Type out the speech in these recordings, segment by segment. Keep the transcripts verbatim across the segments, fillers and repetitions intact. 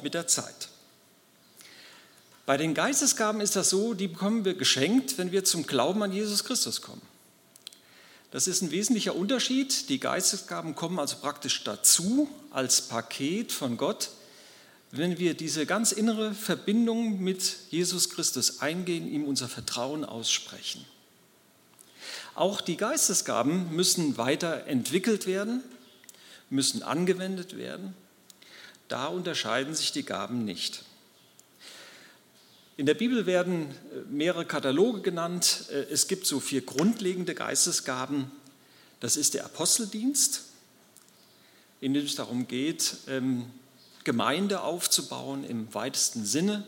mit der Zeit. Bei den Geistesgaben ist das so, die bekommen wir geschenkt, wenn wir zum Glauben an Jesus Christus kommen. Das ist ein wesentlicher Unterschied. Die Geistesgaben kommen also praktisch dazu als Paket von Gott, wenn wir diese ganz innere Verbindung mit Jesus Christus eingehen, ihm unser Vertrauen aussprechen. Auch die Geistesgaben müssen weiterentwickelt werden, müssen angewendet werden. Da unterscheiden sich die Gaben nicht. In der Bibel werden mehrere Kataloge genannt. Es gibt so vier grundlegende Geistesgaben. Das ist der Aposteldienst, in dem es darum geht, Gemeinde aufzubauen im weitesten Sinne.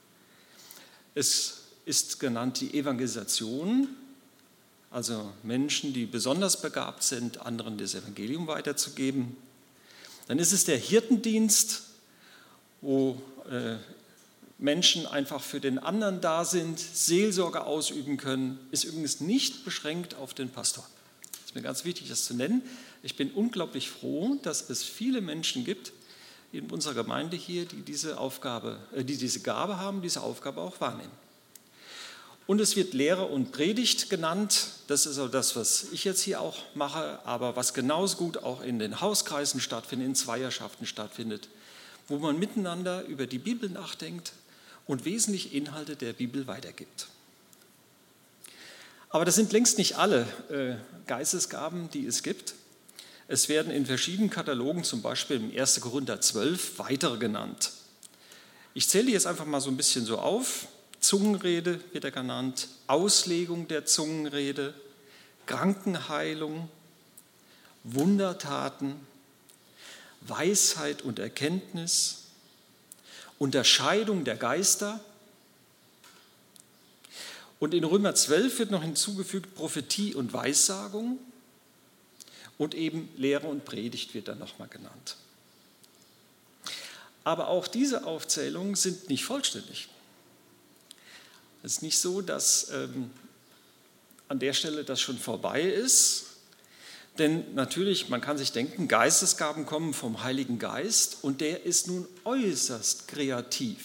Es ist genannt die Evangelisation, also Menschen, die besonders begabt sind, anderen das Evangelium weiterzugeben. Dann ist es der Hirtendienst, wo äh, Menschen einfach für den anderen da sind, Seelsorge ausüben können, ist übrigens nicht beschränkt auf den Pastor. Es ist mir ganz wichtig, das zu nennen. Ich bin unglaublich froh, dass es viele Menschen gibt in unserer Gemeinde hier, die diese Aufgabe, äh, die diese Gabe haben, diese Aufgabe auch wahrnehmen. Und es wird Lehre und Predigt genannt. Das ist auch das, was ich jetzt hier auch mache, aber was genauso gut auch in den Hauskreisen stattfindet, in Zweierschaften stattfindet, wo man miteinander über die Bibel nachdenkt und wesentliche Inhalte der Bibel weitergibt. Aber das sind längst nicht alle äh, Geistesgaben, die es gibt. Es werden in verschiedenen Katalogen, zum Beispiel im ersten Korinther zwölf, weitere genannt. Ich zähle die jetzt einfach mal so ein bisschen so auf. Zungenrede wird er genannt, Auslegung der Zungenrede, Krankenheilung, Wundertaten, Weisheit und Erkenntnis, Unterscheidung der Geister. Und in Römer zwölf wird noch hinzugefügt Prophetie und Weissagung und eben Lehre und Predigt wird dann nochmal genannt. Aber auch diese Aufzählungen sind nicht vollständig. Es ist nicht so, dass ähm, an der Stelle das schon vorbei ist, denn natürlich, man kann sich denken, Geistesgaben kommen vom Heiligen Geist und der ist nun äußerst kreativ.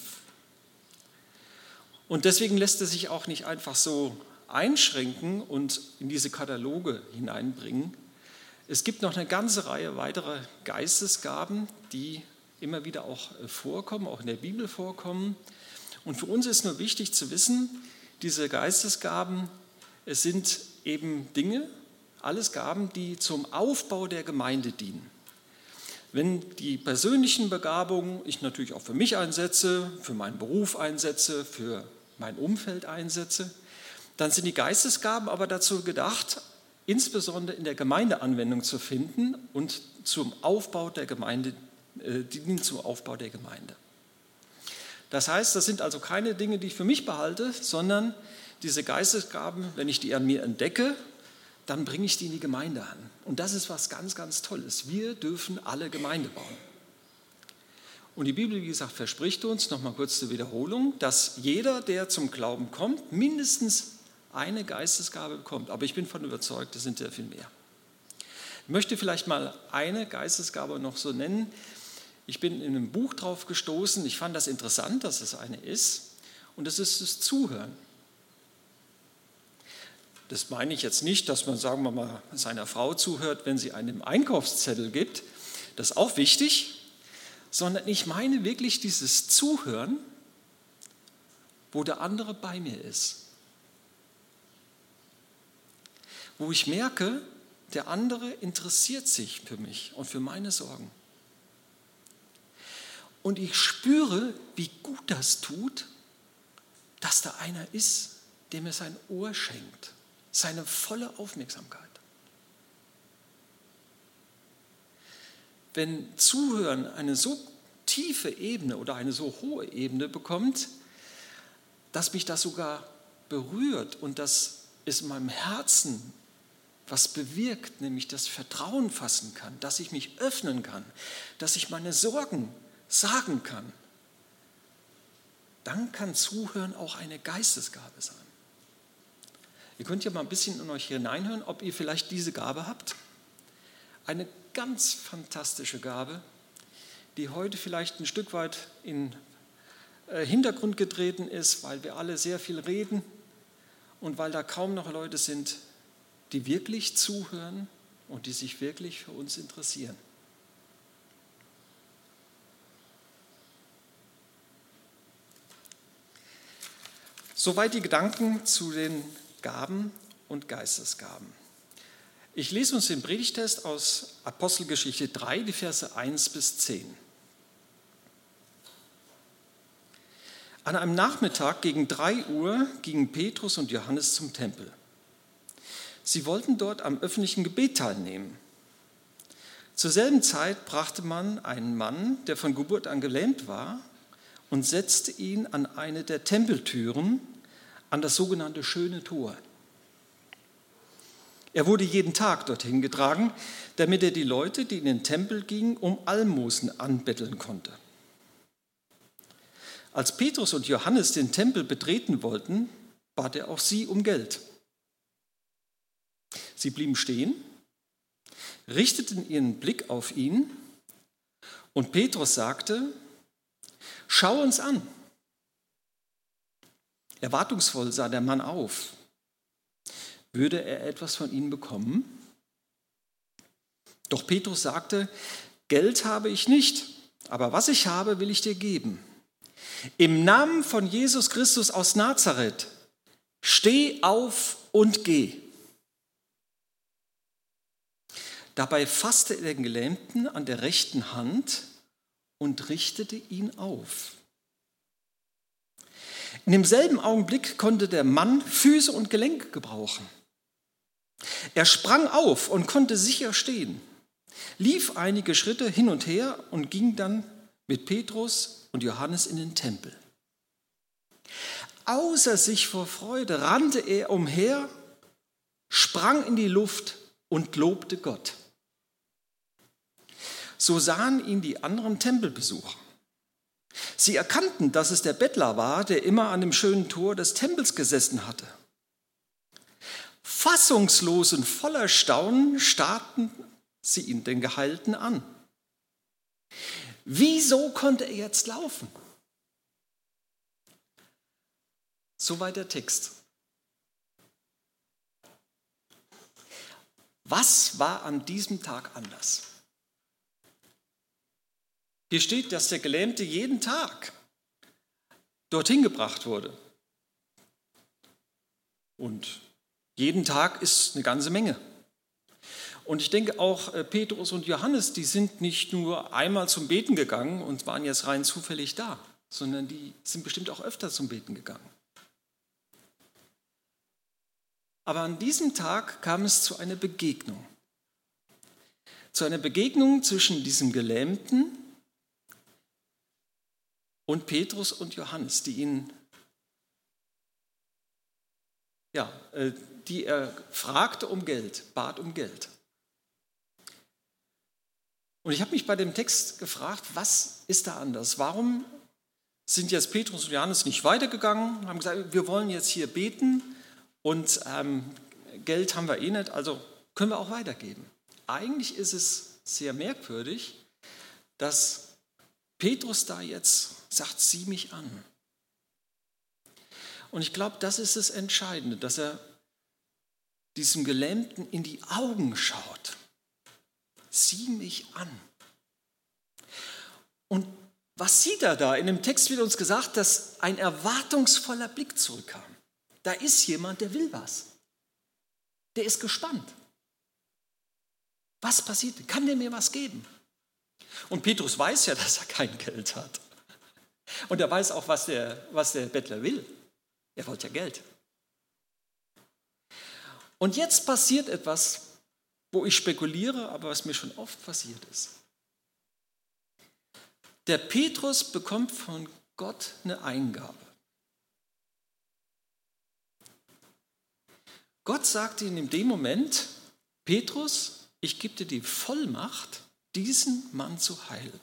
Und deswegen lässt er sich auch nicht einfach so einschränken und in diese Kataloge hineinbringen. Es gibt noch eine ganze Reihe weiterer Geistesgaben, die immer wieder auch vorkommen, auch in der Bibel vorkommen. Und für uns ist nur wichtig zu wissen, diese Geistesgaben, es sind eben Dinge, alles Gaben, die zum Aufbau der Gemeinde dienen. Wenn die persönlichen Begabungen ich natürlich auch für mich einsetze, für meinen Beruf einsetze, für mein Umfeld einsetze, dann sind die Geistesgaben aber dazu gedacht, insbesondere in der Gemeinde Anwendung zu finden und zum Aufbau der Gemeinde, äh, dienen zum Aufbau der Gemeinde. Das heißt, das sind also keine Dinge, die ich für mich behalte, sondern diese Geistesgaben, wenn ich die an mir entdecke, dann bringe ich die in die Gemeinde an. Und das ist was ganz, ganz Tolles. Wir dürfen alle Gemeinde bauen. Und die Bibel, wie gesagt, verspricht uns, nochmal kurz zur Wiederholung, dass jeder, der zum Glauben kommt, mindestens eine Geistesgabe bekommt. Aber ich bin davon überzeugt, es sind sehr viel mehr. Ich möchte vielleicht mal eine Geistesgabe noch so nennen. Ich bin in einem Buch drauf gestoßen, ich fand das interessant, dass es eine ist, und das ist das Zuhören. Das meine ich jetzt nicht, dass man, sagen wir mal, seiner Frau zuhört, wenn sie einen Einkaufszettel gibt, das ist auch wichtig, sondern ich meine wirklich dieses Zuhören, wo der andere bei mir ist. Wo ich merke, der andere interessiert sich für mich und für meine Sorgen. Und ich spüre, wie gut das tut, dass da einer ist, der mir sein Ohr schenkt, seine volle Aufmerksamkeit. Wenn Zuhören eine so tiefe Ebene oder eine so hohe Ebene bekommt, dass mich das sogar berührt und dass es in meinem Herzen was bewirkt, nämlich das Vertrauen fassen kann, dass ich mich öffnen kann, dass ich meine Sorgen sagen kann, dann kann Zuhören auch eine Geistesgabe sein. Ihr könnt ja mal ein bisschen in euch hineinhören, ob ihr vielleicht diese Gabe habt. Eine ganz fantastische Gabe, die heute vielleicht ein Stück weit in den Hintergrund getreten ist, weil wir alle sehr viel reden und weil da kaum noch Leute sind, die wirklich zuhören und die sich wirklich für uns interessieren. Soweit die Gedanken zu den Gaben und Geistesgaben. Ich lese uns den Predigtext aus Apostelgeschichte drei, die Verse eins bis zehn. An einem Nachmittag gegen drei Uhr gingen Petrus und Johannes zum Tempel. Sie wollten dort am öffentlichen Gebet teilnehmen. Zur selben Zeit brachte man einen Mann, der von Geburt an gelähmt war, und setzte ihn an eine der Tempeltüren, an das sogenannte Schöne Tor. Er wurde jeden Tag dorthin getragen, damit er die Leute, die in den Tempel gingen, um Almosen anbetteln konnte. Als Petrus und Johannes den Tempel betreten wollten, bat er auch sie um Geld. Sie blieben stehen, richteten ihren Blick auf ihn und Petrus sagte: Schau uns an. Erwartungsvoll sah der Mann auf. Würde er etwas von ihnen bekommen? Doch Petrus sagte: Geld habe ich nicht, aber was ich habe, will ich dir geben. Im Namen von Jesus Christus aus Nazareth, steh auf und geh. Dabei fasste er den Gelähmten an der rechten Hand und richtete ihn auf. In demselben Augenblick konnte der Mann Füße und Gelenke gebrauchen. Er sprang auf und konnte sicher stehen, lief einige Schritte hin und her und ging dann mit Petrus und Johannes in den Tempel. Außer sich vor Freude rannte er umher, sprang in die Luft und lobte Gott. So sahen ihn die anderen Tempelbesucher. Sie erkannten, dass es der Bettler war, der immer an dem schönen Tor des Tempels gesessen hatte. Fassungslos und voller Staunen starrten sie ihn, den Geheilten, an. Wieso konnte er jetzt laufen? Soweit der Text. Was war an diesem Tag anders? Hier steht, dass der Gelähmte jeden Tag dorthin gebracht wurde. Und jeden Tag ist eine ganze Menge. Und ich denke auch, Petrus und Johannes, die sind nicht nur einmal zum Beten gegangen und waren jetzt rein zufällig da, sondern die sind bestimmt auch öfter zum Beten gegangen. Aber an diesem Tag kam es zu einer Begegnung. Zu einer Begegnung zwischen diesem Gelähmten und Petrus und Johannes, die ihn, ja, die er fragte um Geld, bat um Geld. Und ich habe mich bei dem Text gefragt, was ist da anders? Warum sind jetzt Petrus und Johannes nicht weitergegangen, haben gesagt, wir wollen jetzt hier beten und ähm, Geld haben wir eh nicht, also können wir auch weitergeben. Eigentlich ist es sehr merkwürdig, dass Petrus da jetzt sagt, sieh mich an. Und ich glaube, das ist das Entscheidende, dass er diesem Gelähmten in die Augen schaut. Sieh mich an. Und was sieht er da? In dem Text wird uns gesagt, dass ein erwartungsvoller Blick zurückkam. Da ist jemand, der will was. Der ist gespannt. Was passiert? Kann der mir was geben? Und Petrus weiß ja, dass er kein Geld hat. Und er weiß auch, was der, was der Bettler will. Er wollte ja Geld. Und jetzt passiert etwas, wo ich spekuliere, aber was mir schon oft passiert ist. Der Petrus bekommt von Gott eine Eingabe. Gott sagte ihm in dem Moment, Petrus, ich gebe dir die Vollmacht, diesen Mann zu heilen.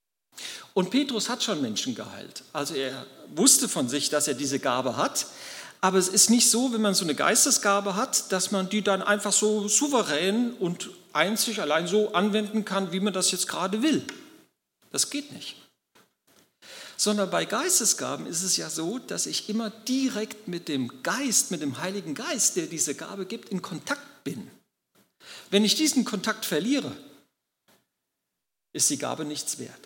Und Petrus hat schon Menschen geheilt. Also er wusste von sich, dass er diese Gabe hat, Aber es ist nicht so, wenn man so eine Geistesgabe hat, dass man die dann einfach so souverän und einzig allein so anwenden kann, wie man das jetzt gerade will. Das geht nicht. Sondern bei Geistesgaben ist es ja so, dass ich immer direkt mit dem Geist, mit dem Heiligen Geist, der diese Gabe gibt, in Kontakt bin. Wenn ich diesen Kontakt verliere, ist die Gabe nichts wert.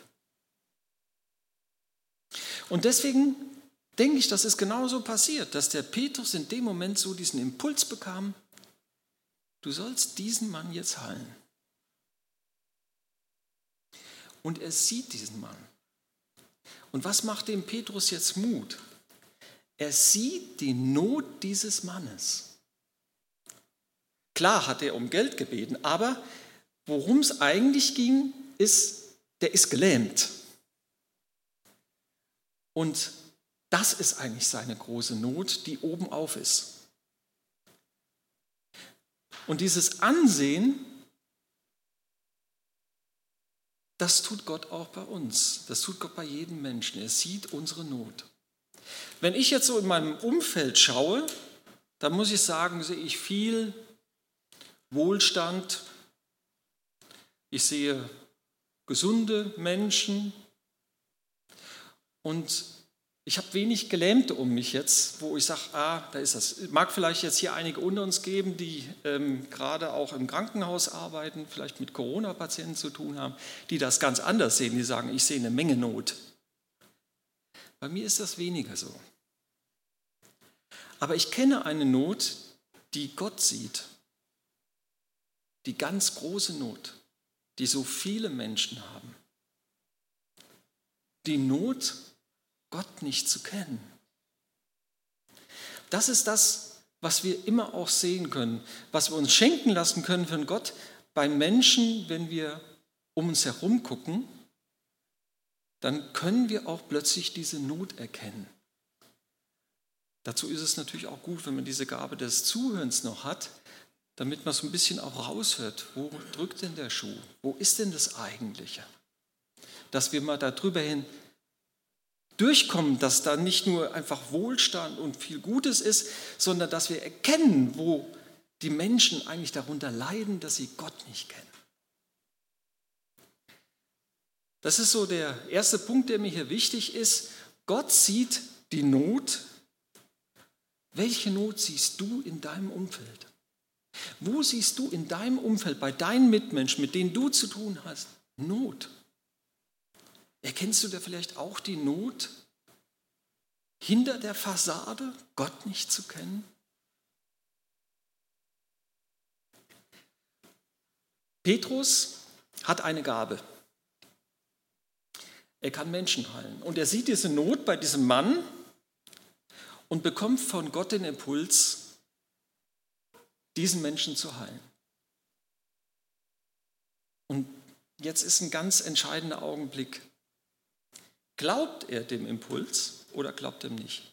Und deswegen denke ich, das ist genauso passiert, dass der Petrus in dem Moment so diesen Impuls bekam, du sollst diesen Mann jetzt heilen. Und er sieht diesen Mann. Und was macht dem Petrus jetzt Mut? Er sieht die Not dieses Mannes. Klar hat er um Geld gebeten, aber worum es eigentlich ging, ist, der ist gelähmt. Und das ist eigentlich seine große Not, die oben auf ist. Und dieses Ansehen, das tut Gott auch bei uns. Das tut Gott bei jedem Menschen. Er sieht unsere Not. Wenn ich jetzt so in meinem Umfeld schaue, dann muss ich sagen, sehe ich viel Wohlstand. Ich sehe gesunde Menschen. Und ich habe wenig Gelähmte um mich jetzt, wo ich sage, ah, da ist das. Es mag vielleicht jetzt hier einige unter uns geben, die ähm, gerade auch im Krankenhaus arbeiten, vielleicht mit Corona-Patienten zu tun haben, die das ganz anders sehen, die sagen, ich sehe eine Menge Not. Bei mir ist das weniger so. Aber ich kenne eine Not, die Gott sieht. Die ganz große Not, die so viele Menschen haben. Die Not, Gott nicht zu kennen. Das ist das, was wir immer auch sehen können, was wir uns schenken lassen können von Gott bei Menschen, wenn wir um uns herum gucken, dann können wir auch plötzlich diese Not erkennen. Dazu ist es natürlich auch gut, wenn man diese Gabe des Zuhörens noch hat, damit man so ein bisschen auch raushört, wo drückt denn der Schuh, wo ist denn das Eigentliche? Dass wir mal darüber hin durchkommen, dass da nicht nur einfach Wohlstand und viel Gutes ist, sondern dass wir erkennen, wo die Menschen eigentlich darunter leiden, dass sie Gott nicht kennen. Das ist so der erste Punkt, der mir hier wichtig ist. Gott sieht die Not. Welche Not siehst du in deinem Umfeld? Wo siehst du in deinem Umfeld, bei deinen Mitmenschen, mit denen du zu tun hast, Not? Erkennst du da vielleicht auch die Not, hinter der Fassade Gott nicht zu kennen? Petrus hat eine Gabe. Er kann Menschen heilen. Und er sieht diese Not bei diesem Mann und bekommt von Gott den Impuls, diesen Menschen zu heilen. Und jetzt ist ein ganz entscheidender Augenblick. Glaubt er dem Impuls oder glaubt er ihm nicht?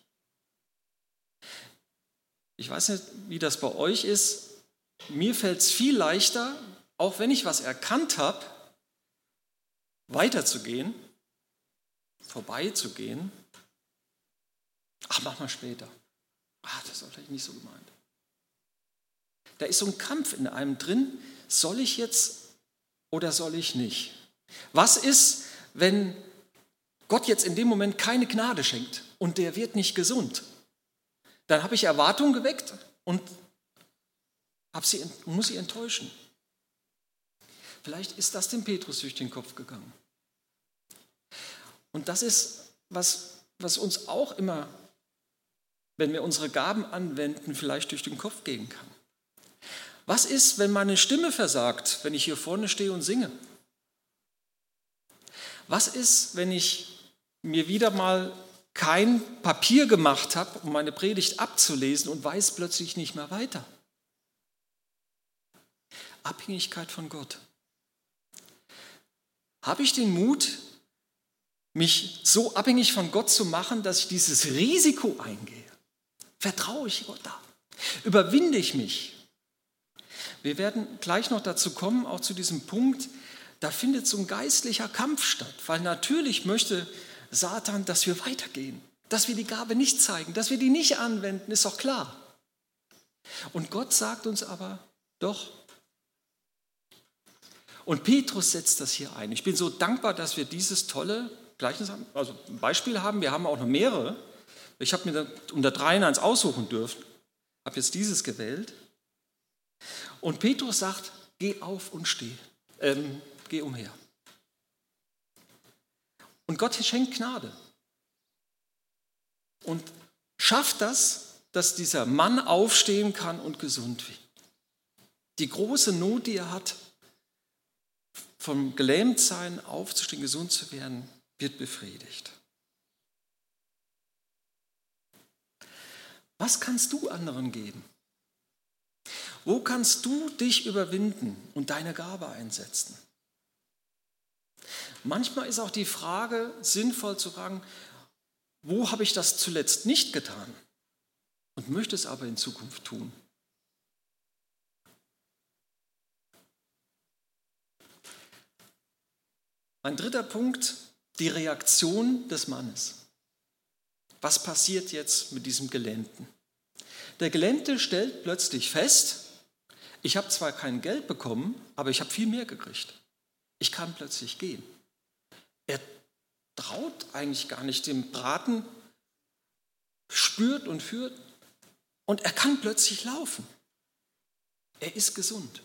Ich weiß nicht, wie das bei euch ist. Mir fällt es viel leichter, auch wenn ich was erkannt habe, weiterzugehen, vorbeizugehen. Ach, mach mal später. Ah, das war vielleicht nicht so gemeint. Da ist so ein Kampf in einem drin. Soll ich jetzt oder soll ich nicht? Was ist, wenn Gott jetzt in dem Moment keine Gnade schenkt und der wird nicht gesund? Dann habe ich Erwartungen geweckt und hab sie, muss sie enttäuschen. Vielleicht ist das dem Petrus durch den Kopf gegangen. Und das ist, was, was uns auch immer, wenn wir unsere Gaben anwenden, vielleicht durch den Kopf gehen kann. Was ist, wenn meine Stimme versagt, wenn ich hier vorne stehe und singe? Was ist, wenn ich mir wieder mal kein Papier gemacht habe, um meine Predigt abzulesen und weiß plötzlich nicht mehr weiter? Abhängigkeit von Gott. Habe ich den Mut, mich so abhängig von Gott zu machen, dass ich dieses Risiko eingehe? Vertraue ich Gott da? Überwinde ich mich? Wir werden gleich noch dazu kommen, auch zu diesem Punkt, da findet so ein geistlicher Kampf statt, weil natürlich möchte Satan, dass wir weitergehen, dass wir die Gabe nicht zeigen, dass wir die nicht anwenden, ist doch klar. Und Gott sagt uns aber, doch. Und Petrus setzt das hier ein. Ich bin so dankbar, dass wir dieses tolle Gleichnis haben, also ein Beispiel haben. Wir haben auch noch mehrere. Ich habe mir unter dreien eins aussuchen dürfen, habe jetzt dieses gewählt. Und Petrus sagt, geh auf und steh, ähm, geh umher. Und Gott schenkt Gnade. Und schafft das, dass dieser Mann aufstehen kann und gesund wird. Die große Not, die er hat, vom Gelähmtsein aufzustehen, gesund zu werden, wird befriedigt. Was kannst du anderen geben? Wo kannst du dich überwinden und deine Gabe einsetzen? Manchmal ist auch die Frage sinnvoll zu fragen, wo habe ich das zuletzt nicht getan und möchte es aber in Zukunft tun? Mein dritter Punkt, die Reaktion des Mannes. Was passiert jetzt mit diesem Gelähmten? Der Gelähmte stellt plötzlich fest, ich habe zwar kein Geld bekommen, aber ich habe viel mehr gekriegt. Ich kann plötzlich gehen. Er traut eigentlich gar nicht dem Braten, spürt und führt und er kann plötzlich laufen. Er ist gesund.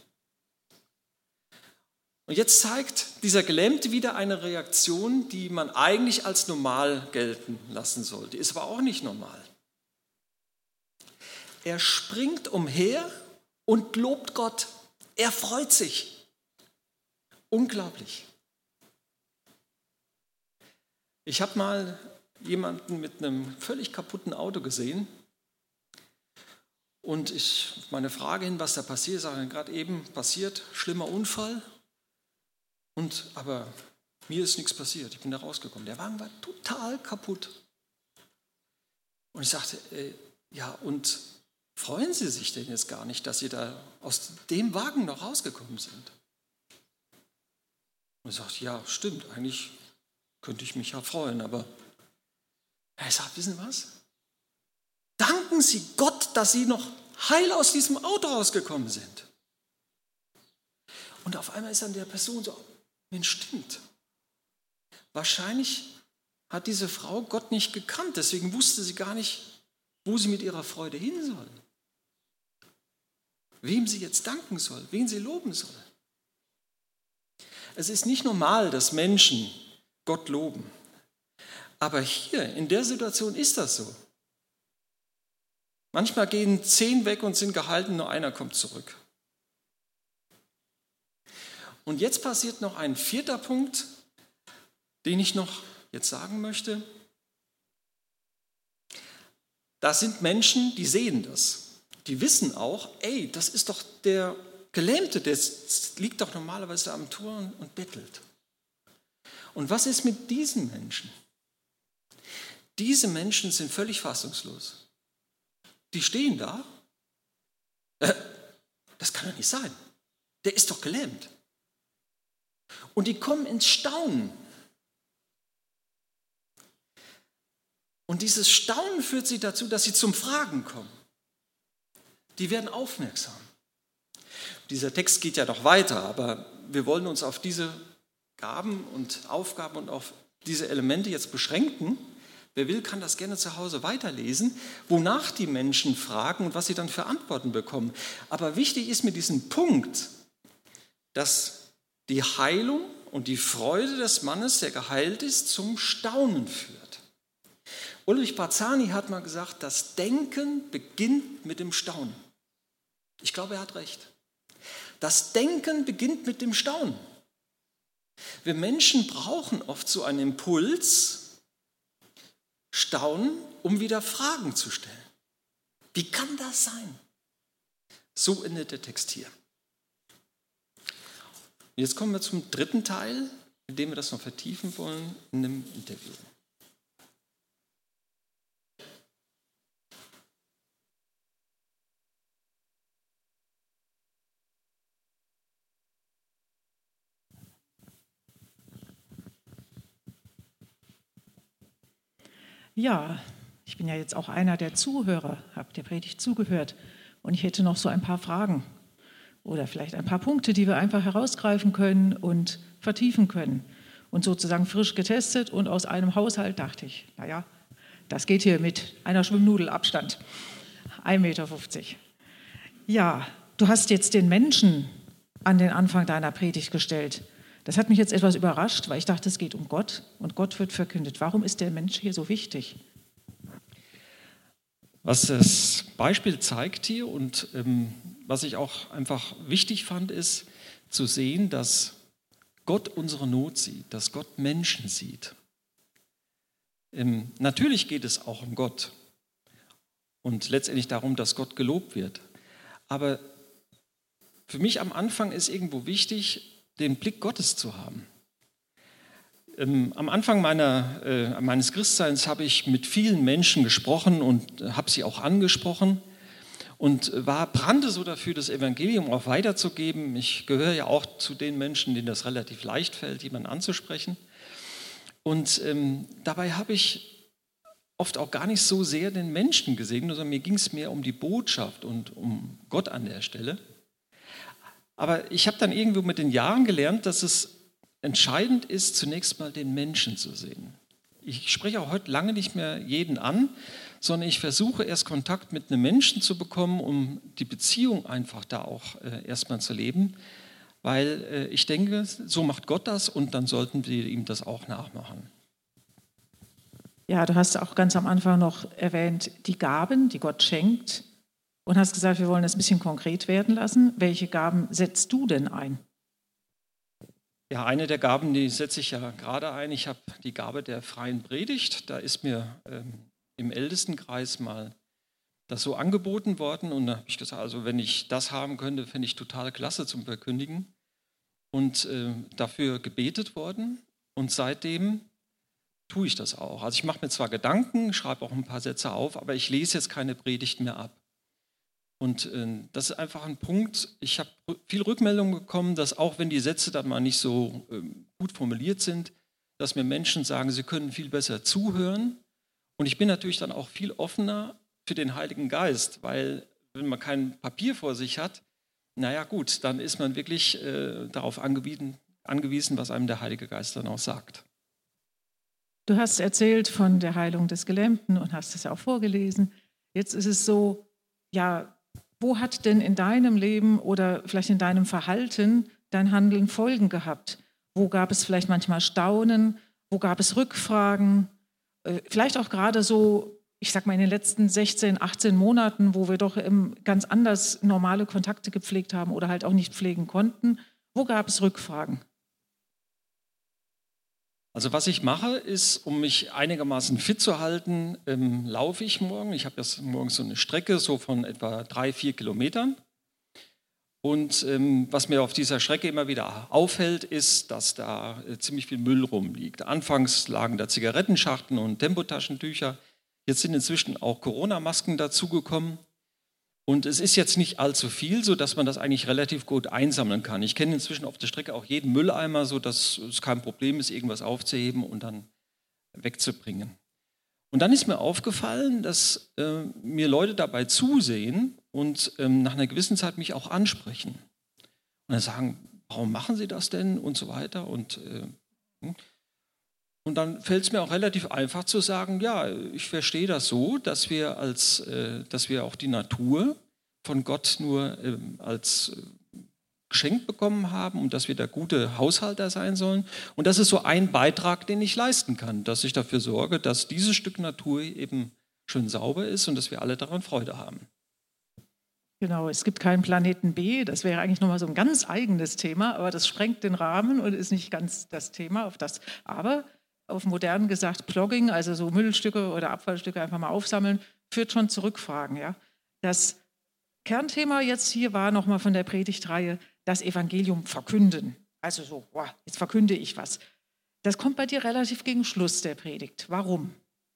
Und jetzt zeigt dieser Gelähmte wieder eine Reaktion, die man eigentlich als normal gelten lassen sollte. Ist aber auch nicht normal. Er springt umher und lobt Gott. Er freut sich. Unglaublich. Ich habe mal jemanden mit einem völlig kaputten Auto gesehen. Und ich, auf meine Frage hin, was da passiert, sage gerade eben passiert, schlimmer Unfall. Und, aber mir ist nichts passiert, ich bin da rausgekommen. Der Wagen war total kaputt. Und ich sagte, äh, ja, und freuen Sie sich denn jetzt gar nicht, dass Sie da aus dem Wagen noch rausgekommen sind? Und er sagt, ja, stimmt, eigentlich könnte ich mich ja freuen, aber er sagt, wissen Sie was? Danken Sie Gott, dass Sie noch heil aus diesem Auto rausgekommen sind. Und auf einmal ist dann der Person so, Mensch, stimmt. Wahrscheinlich hat diese Frau Gott nicht gekannt, deswegen wusste sie gar nicht, wo sie mit ihrer Freude hin soll. Wem sie jetzt danken soll, wen sie loben soll. Es ist nicht normal, dass Menschen Gott loben. Aber hier, in der Situation ist das so. Manchmal gehen zehn weg und sind gehalten, nur einer kommt zurück. Und jetzt passiert noch ein vierter Punkt, den ich noch jetzt sagen möchte. Da sind Menschen, die sehen das. Die wissen auch, ey, das ist doch der Gelähmte, der liegt doch normalerweise am Tor und bettelt. Und was ist mit diesen Menschen? Diese Menschen sind völlig fassungslos. Die stehen da. Äh, das kann doch nicht sein. Der ist doch gelähmt. Und die kommen ins Staunen. Und dieses Staunen führt sie dazu, dass sie zum Fragen kommen. Die werden aufmerksam. Dieser Text geht ja noch weiter, aber wir wollen uns auf diese Gaben und Aufgaben und auf diese Elemente jetzt beschränken. Wer will, kann das gerne zu Hause weiterlesen, wonach die Menschen fragen und was sie dann für Antworten bekommen. Aber wichtig ist mit diesem Punkt, dass die Heilung und die Freude des Mannes, der geheilt ist, zum Staunen führt. Ulrich Barzani hat mal gesagt, das Denken beginnt mit dem Staunen. Ich glaube, er hat recht. Das Denken beginnt mit dem Staunen. Wir Menschen brauchen oft so einen Impuls, Staunen, um wieder Fragen zu stellen. Wie kann das sein? So endet der Text hier. Jetzt kommen wir zum dritten Teil, in dem wir das noch vertiefen wollen, in einem Interview. Ja, Ich bin ja jetzt auch einer der Zuhörer, habe der Predigt zugehört und ich hätte noch so ein paar Fragen oder vielleicht ein paar Punkte, die wir einfach herausgreifen können und vertiefen können. Und sozusagen frisch getestet und aus einem Haushalt dachte ich, naja, das geht hier mit einer Schwimmnudel Abstand, ein Meter fünfzig. Ja, du hast jetzt den Menschen an den Anfang deiner Predigt gestellt. Das hat mich jetzt etwas überrascht, weil ich dachte, es geht um Gott und Gott wird verkündet. Warum ist der Mensch hier so wichtig? Was das Beispiel zeigt hier und ähm, was ich auch einfach wichtig fand, ist zu sehen, dass Gott unsere Not sieht, dass Gott Menschen sieht. Ähm, natürlich geht es auch um Gott und letztendlich darum, dass Gott gelobt wird. Aber für mich am Anfang ist irgendwo wichtig, den Blick Gottes zu haben. Ähm, am Anfang meiner, äh, meines Christseins habe ich mit vielen Menschen gesprochen und äh, habe sie auch angesprochen und war, brannte so dafür, das Evangelium auch weiterzugeben. Ich gehöre ja auch zu den Menschen, denen das relativ leicht fällt, jemanden anzusprechen. Und ähm, dabei habe ich oft auch gar nicht so sehr den Menschen gesegnet, sondern mir ging es mehr um die Botschaft und um Gott an der Stelle. Aber ich habe dann irgendwo mit den Jahren gelernt, dass es entscheidend ist, zunächst mal den Menschen zu sehen. Ich spreche auch heute lange nicht mehr jeden an, sondern ich versuche erst Kontakt mit einem Menschen zu bekommen, um die Beziehung einfach da auch äh, erstmal zu leben, weil äh, ich denke, so macht Gott das und dann sollten wir ihm das auch nachmachen. Ja, du hast auch ganz am Anfang noch erwähnt, die Gaben, die Gott schenkt und hast gesagt, wir wollen das ein bisschen konkret werden lassen. Welche Gaben setzt du denn ein? Ja, eine der Gaben, die setze ich ja gerade ein. Ich habe die Gabe der freien Predigt. Da ist mir ähm, im Ältestenkreis mal das so angeboten worden. Und da habe ich gesagt, also wenn ich das haben könnte, fände ich total klasse zum Verkündigen. Und äh, dafür gebetet worden. Und seitdem tue ich das auch. Also ich mache mir zwar Gedanken, schreibe auch ein paar Sätze auf, aber ich lese jetzt keine Predigt mehr ab. Und äh, das ist einfach ein Punkt, ich habe viel Rückmeldung bekommen, dass auch wenn die Sätze dann mal nicht so äh, gut formuliert sind, dass mir Menschen sagen, sie können viel besser zuhören. Und ich bin natürlich dann auch viel offener für den Heiligen Geist, weil wenn man kein Papier vor sich hat, naja gut, dann ist man wirklich äh, darauf angewiesen, angewiesen, was einem der Heilige Geist dann auch sagt. Du hast erzählt von der Heilung des Gelähmten und hast es ja auch vorgelesen. Jetzt ist es so, ja, wo hat denn in deinem Leben oder vielleicht in deinem Verhalten dein Handeln Folgen gehabt? Wo gab es vielleicht manchmal Staunen? Wo gab es Rückfragen? Vielleicht auch gerade so, ich sag mal in den letzten sechzehn, achtzehn Monaten, wo wir doch ganz anders normale Kontakte gepflegt haben oder halt auch nicht pflegen konnten. Wo gab es Rückfragen? Also was ich mache, ist, um mich einigermaßen fit zu halten, ähm, laufe ich morgen. Ich habe jetzt morgens so eine Strecke so von etwa drei, vier Kilometern. Und ähm, was mir auf dieser Strecke immer wieder auffällt, ist, dass da äh, ziemlich viel Müll rumliegt. Anfangs lagen da Zigarettenschachteln und Tempotaschentücher. Jetzt sind inzwischen auch Corona-Masken dazugekommen. Und es ist jetzt nicht allzu viel, sodass man das eigentlich relativ gut einsammeln kann. Ich kenne inzwischen auf der Strecke auch jeden Mülleimer, sodass es kein Problem ist, irgendwas aufzuheben und dann wegzubringen. Und dann ist mir aufgefallen, dass äh, mir Leute dabei zusehen und ähm, nach einer gewissen Zeit mich auch ansprechen. Und dann sagen, warum machen Sie das denn und so weiter. Und, äh, und dann fällt es mir auch relativ einfach zu sagen, ja, ich verstehe das so, dass wir, als, äh, dass wir auch die Natur von Gott nur äh, als äh, geschenkt bekommen haben und dass wir da gute Haushalter sein sollen. Und das ist so ein Beitrag, den ich leisten kann, dass ich dafür sorge, dass dieses Stück Natur eben schön sauber ist und dass wir alle daran Freude haben. Genau, es gibt keinen Planeten B, das wäre eigentlich nochmal so ein ganz eigenes Thema, aber das sprengt den Rahmen und ist nicht ganz das Thema auf das. Aber auf modern gesagt, Plogging, also so Müllstücke oder Abfallstücke einfach mal aufsammeln, führt schon zu Rückfragen. Ja? Das Kernthema jetzt hier war nochmal von der Predigtreihe, das Evangelium verkünden. Also so, wow, jetzt verkünde ich was. Das kommt bei dir relativ gegen Schluss der Predigt. Warum?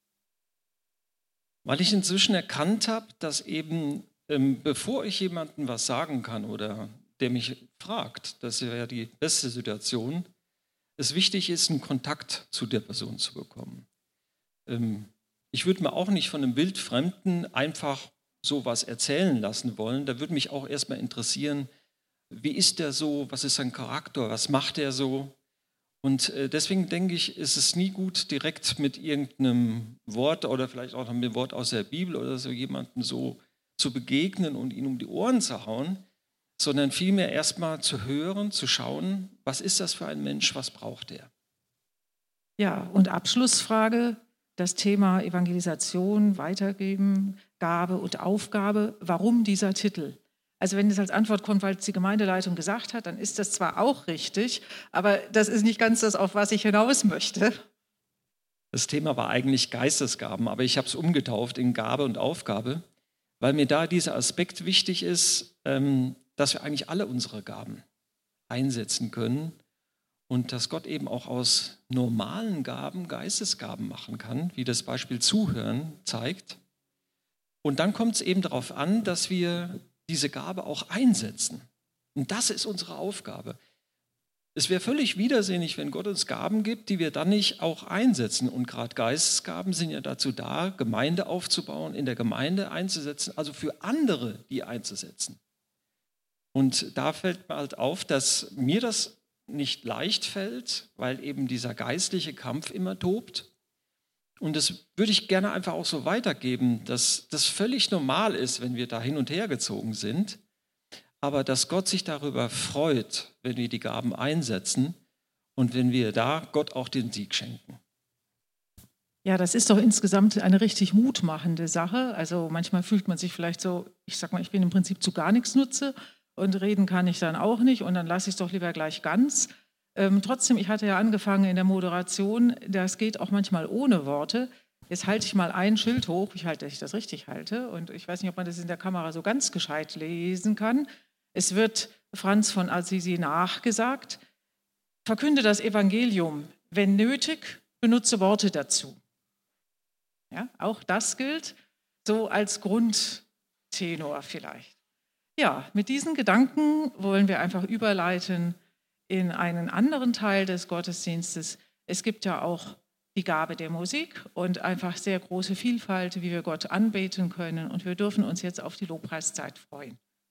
Weil ich inzwischen erkannt habe, dass eben, ähm, bevor ich jemandem was sagen kann oder der mich fragt, das wäre ja die beste Situation, es wichtig ist, einen Kontakt zu der Person zu bekommen. Ähm, Ich würde mir auch nicht von einem Wildfremden einfach sowas erzählen lassen wollen. Da würde mich auch erstmal interessieren, wie ist der so, was ist sein Charakter, was macht er so? Und äh, deswegen denke ich, ist es nie gut, direkt mit irgendeinem Wort oder vielleicht auch noch mit einem Wort aus der Bibel oder so jemandem so zu begegnen und ihn um die Ohren zu hauen, sondern vielmehr erstmal zu hören, zu schauen, was ist das für ein Mensch, was braucht er? Ja, und Abschlussfrage, das Thema Evangelisation, Weitergeben, Gabe und Aufgabe. Warum dieser Titel? Also wenn es als Antwort kommt, weil es die Gemeindeleitung gesagt hat, dann ist das zwar auch richtig, aber das ist nicht ganz das, auf was ich hinaus möchte. Das Thema war eigentlich Geistesgaben, aber ich habe es umgetauft in Gabe und Aufgabe, weil mir da dieser Aspekt wichtig ist, ähm, dass wir eigentlich alle unsere Gaben einsetzen können und dass Gott eben auch aus normalen Gaben Geistesgaben machen kann, wie das Beispiel Zuhören zeigt. Und dann kommt es eben darauf an, dass wir diese Gabe auch einsetzen. Und das ist unsere Aufgabe. Es wäre völlig widersinnig, wenn Gott uns Gaben gibt, die wir dann nicht auch einsetzen. Und gerade Geistesgaben sind ja dazu da, Gemeinde aufzubauen, in der Gemeinde einzusetzen, also für andere die einzusetzen. Und da fällt mir halt auf, dass mir das nicht leicht fällt, weil eben dieser geistliche Kampf immer tobt. Und das würde ich gerne einfach auch so weitergeben, dass das völlig normal ist, wenn wir da hin und her gezogen sind, aber dass Gott sich darüber freut, wenn wir die Gaben einsetzen und wenn wir da Gott auch den Sieg schenken. Ja, das ist doch insgesamt eine richtig mutmachende Sache. Also manchmal fühlt man sich vielleicht so, ich sag mal, ich bin im Prinzip zu gar nichts nutze und reden kann ich dann auch nicht und dann lasse ich es doch lieber gleich ganz. Ähm, trotzdem, ich hatte ja angefangen in der Moderation, das geht auch manchmal ohne Worte. Jetzt halte ich mal ein Schild hoch, ich halte, dass ich das richtig halte und ich weiß nicht, ob man das in der Kamera so ganz gescheit lesen kann. Es wird Franz von Assisi nachgesagt, verkünde das Evangelium, wenn nötig, benutze Worte dazu. Ja, auch das gilt so als Grundtenor vielleicht. Ja, mit diesen Gedanken wollen wir einfach überleiten in einen anderen Teil des Gottesdienstes. Es gibt ja auch die Gabe der Musik und einfach sehr große Vielfalt, wie wir Gott anbeten können. Und wir dürfen uns jetzt auf die Lobpreiszeit freuen.